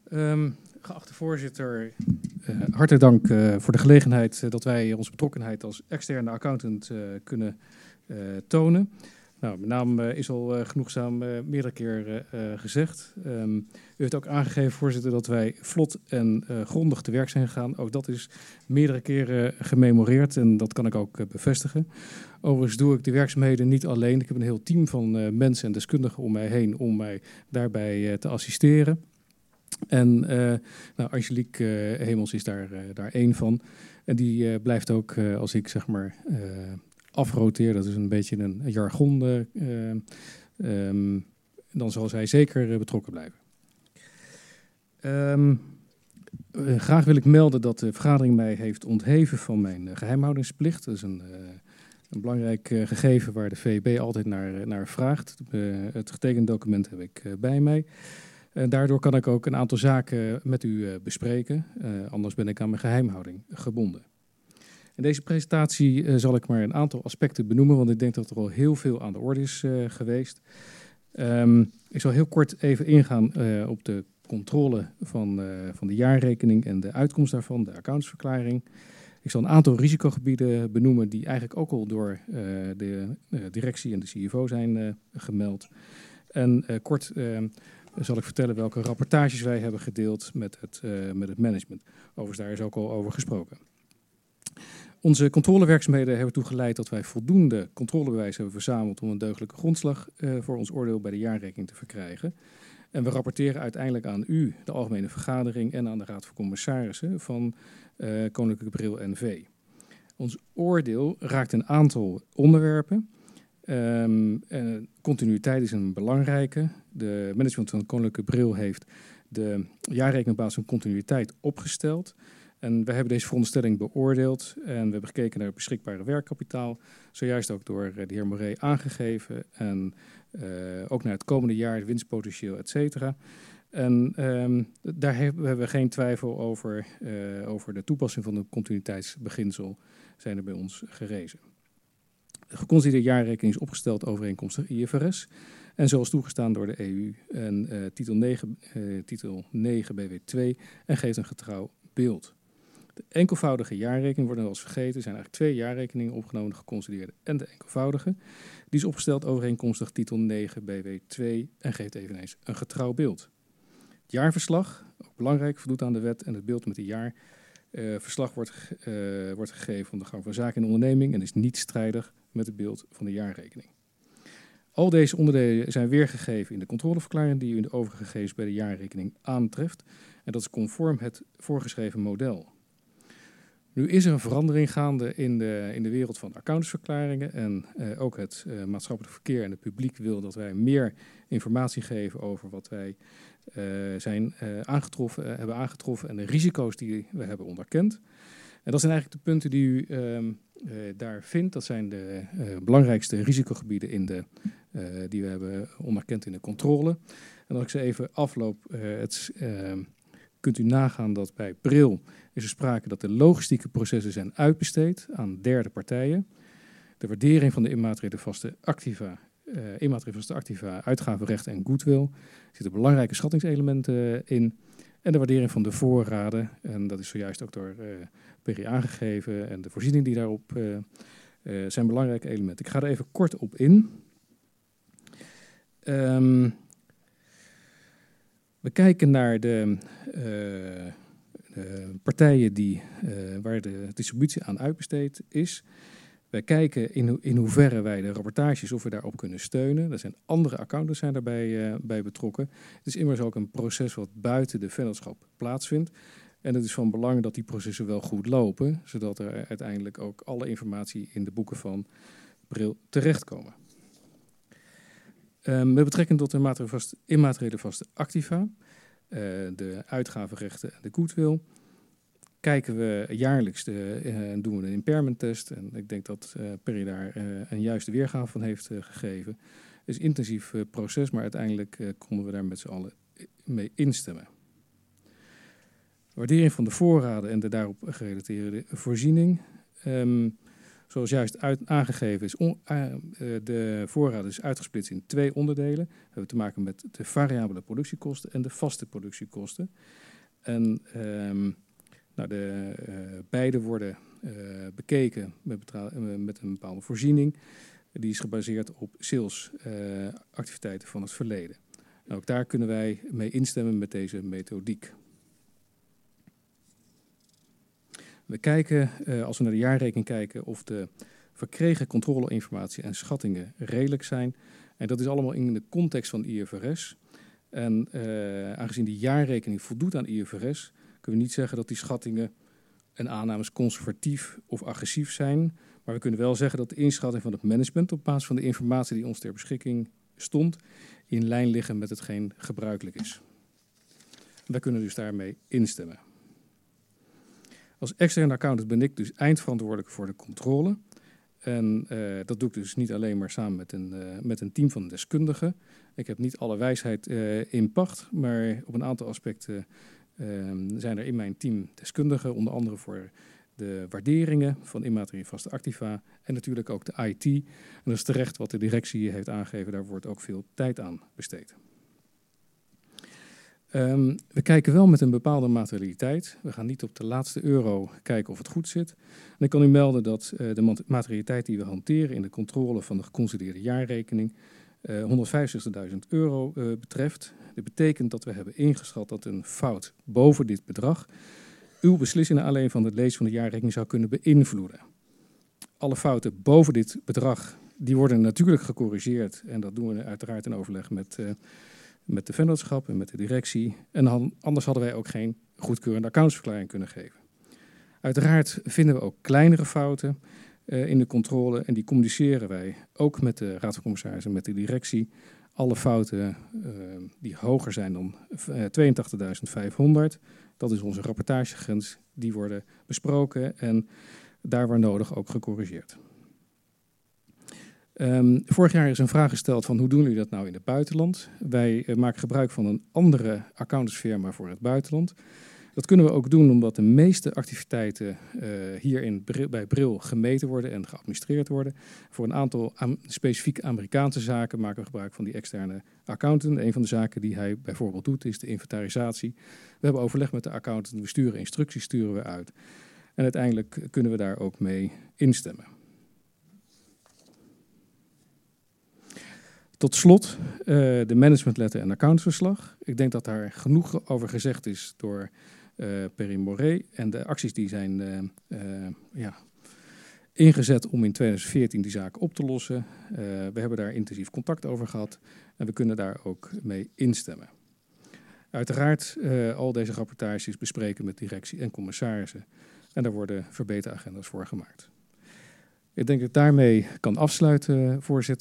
Geachte voorzitter, hartelijk dank voor de gelegenheid dat wij onze betrokkenheid als externe accountant kunnen tonen. Nou, mijn naam is al genoegzaam meerdere keer gezegd. U heeft ook aangegeven, voorzitter, dat wij vlot en grondig te werk zijn gegaan. Ook dat is meerdere keren gememoreerd en dat kan ik ook bevestigen. Overigens doe ik de werkzaamheden niet alleen. Ik heb een heel team van mensen en deskundigen om mij heen om mij daarbij te assisteren. En Angelique Hemels is daar één van. En die blijft ook, als ik zeg maar afroteer, dat is een beetje een jargon, dan zal zij zeker betrokken blijven. Graag wil ik melden dat de vergadering mij heeft ontheven van mijn geheimhoudingsplicht. Dat is een belangrijk gegeven waar de VEB altijd naar vraagt. Het getekende document heb ik bij mij. Daardoor kan ik ook een aantal zaken met u bespreken. Anders ben ik aan mijn geheimhouding gebonden. In deze presentatie zal ik maar een aantal aspecten benoemen, want ik denk dat er al heel veel aan de orde is geweest. Ik zal heel kort even ingaan op de controle van de jaarrekening en de uitkomst daarvan, de accountsverklaring. Ik zal een aantal risicogebieden benoemen die eigenlijk ook al door de directie en de CFO zijn gemeld. En kort zal ik vertellen welke rapportages wij hebben gedeeld met het management. Overigens, daar is ook al over gesproken. Onze controlewerkzaamheden hebben ertoe geleid dat wij voldoende controlebewijzen hebben verzameld om een deugdelijke grondslag voor ons oordeel bij de jaarrekening te verkrijgen. En we rapporteren uiteindelijk aan u, de Algemene Vergadering, en aan de Raad van Commissarissen van Koninklijke Bril NV. Ons oordeel raakt een aantal onderwerpen. Continuïteit is een belangrijke. De management van Koninklijke Bril heeft de jaarrekening op basis van continuïteit opgesteld. En we hebben deze veronderstelling beoordeeld en we hebben gekeken naar het beschikbare werkkapitaal. Zojuist ook door de heer Moret aangegeven. En ook naar het komende jaar, het winstpotentieel, et cetera. En daar hebben we geen twijfel over de toepassing van het continuïteitsbeginsel zijn er bij ons gerezen. De geconsolideerde jaarrekening is opgesteld overeenkomstig IFRS. En zoals toegestaan door de EU en titel 9 BW2 en geeft een getrouw beeld. De enkelvoudige jaarrekening wordt nog wel eens vergeten. Er zijn eigenlijk 2 jaarrekeningen opgenomen, de geconsolideerde en de enkelvoudige. Die is opgesteld overeenkomstig titel 9 BW2 en geeft eveneens een getrouw beeld. Het jaarverslag, ook belangrijk, voldoet aan de wet en het beeld met de jaarverslag wordt gegeven van de gang van zaken in de onderneming en is niet strijdig met het beeld van de jaarrekening. Al deze onderdelen zijn weergegeven in de controleverklaring die u in de overige gegevens bij de jaarrekening aantreft. En dat is conform het voorgeschreven model. Nu is er een verandering gaande in de wereld van accountantsverklaringen en ook het maatschappelijk verkeer en het publiek wil dat wij meer informatie geven over wat wij hebben aangetroffen en de risico's die we hebben onderkend. En dat zijn eigenlijk de punten die u daar vindt. Dat zijn de belangrijkste risicogebieden die we hebben onderkend in de controle. En als ik ze even afloop, kunt u nagaan dat bij Bril is er sprake dat de logistieke processen zijn uitbesteed aan derde partijen. De waardering van de immateriële vaste activa, uitgavenrechten en goodwill zitten belangrijke schattingselementen in. En de waardering van de voorraden, en dat is zojuist ook door Perry aangegeven, en de voorziening die daarop zijn belangrijke elementen. Ik ga er even kort op in. We kijken naar de partijen waar de distributie aan uitbesteed is. Wij kijken in hoeverre wij de rapportages, of we daarop kunnen steunen. Er zijn andere accountants zijn daarbij bij betrokken. Het is immers ook een proces wat buiten de vennootschap plaatsvindt. En het is van belang dat die processen wel goed lopen, zodat er uiteindelijk ook alle informatie in de boeken van Bril terechtkomen. Met betrekking tot de immateriële vaste activa, de uitgavenrechten en de goodwill, kijken we jaarlijks, doen we een impairment test. En ik denk dat Perry daar een juiste weergave van heeft gegeven. Het is een intensief proces, maar uiteindelijk konden we daar met z'n allen mee instemmen. Waardering van de voorraden en de daarop gerelateerde voorziening. Zoals juist aangegeven is, de voorraad is uitgesplitst in 2 onderdelen. We hebben te maken met de variabele productiekosten en de vaste productiekosten. En beide worden bekeken met een bepaalde voorziening. Die is gebaseerd op salesactiviteiten van het verleden. En ook daar kunnen wij mee instemmen met deze methodiek. We kijken, als we naar de jaarrekening kijken, of de verkregen controleinformatie en schattingen redelijk zijn. En dat is allemaal in de context van IFRS. En aangezien die jaarrekening voldoet aan IFRS, kunnen we niet zeggen dat die schattingen en aannames conservatief of agressief zijn. Maar we kunnen wel zeggen dat de inschatting van het management op basis van de informatie die ons ter beschikking stond, in lijn liggen met hetgeen gebruikelijk is. Wij kunnen dus daarmee instemmen. Als externe accountant ben ik dus eindverantwoordelijk voor de controle. En dat doe ik dus niet alleen maar samen met een team van deskundigen. Ik heb niet alle wijsheid in pacht, maar op een aantal aspecten zijn er in mijn team deskundigen, onder andere voor de waarderingen van immateriële vaste activa en natuurlijk ook de IT. En dat is terecht wat de directie heeft aangegeven, daar wordt ook veel tijd aan besteed. We kijken wel met een bepaalde materialiteit. We gaan niet op de laatste euro kijken of het goed zit. En ik kan u melden dat de materialiteit die we hanteren in de controle van de geconsolideerde jaarrekening 165.000 euro betreft. Dat betekent dat we hebben ingeschat dat een fout boven dit bedrag uw beslissingen alleen van het lezen van de jaarrekening zou kunnen beïnvloeden. Alle fouten boven dit bedrag die worden natuurlijk gecorrigeerd. En dat doen we uiteraard in overleg met de vennootschap en met de directie. En anders hadden wij ook geen goedkeurende accountsverklaring kunnen geven. Uiteraard vinden we ook kleinere fouten in de controle. En die communiceren wij ook met de Raad van Commissarissen en met de directie. Alle fouten die hoger zijn dan 82.500, dat is onze rapportagegrens, die worden besproken en daar waar nodig ook gecorrigeerd. Vorig jaar is een vraag gesteld van hoe doen jullie dat nou in het buitenland? Wij maken gebruik van een andere accountantsfirma voor het buitenland. Dat kunnen we ook doen omdat de meeste activiteiten hier bij Bril gemeten worden en geadministreerd worden. Voor een aantal specifieke Amerikaanse zaken maken we gebruik van die externe accountant. Een van de zaken die hij bijvoorbeeld doet is de inventarisatie. We hebben overleg met de accountant, we sturen instructies sturen we uit. En uiteindelijk kunnen we daar ook mee instemmen. Tot slot de managementletter en accountsverslag. Ik denk dat daar genoeg over gezegd is door Perry Moret. En de acties die zijn ingezet om in 2014 die zaak op te lossen. We hebben daar intensief contact over gehad en we kunnen daar ook mee instemmen. Uiteraard al deze rapportages bespreken met directie en commissarissen. En daar worden verbeteragenda's voor gemaakt. Ik denk dat ik daarmee kan afsluiten, voorzitter.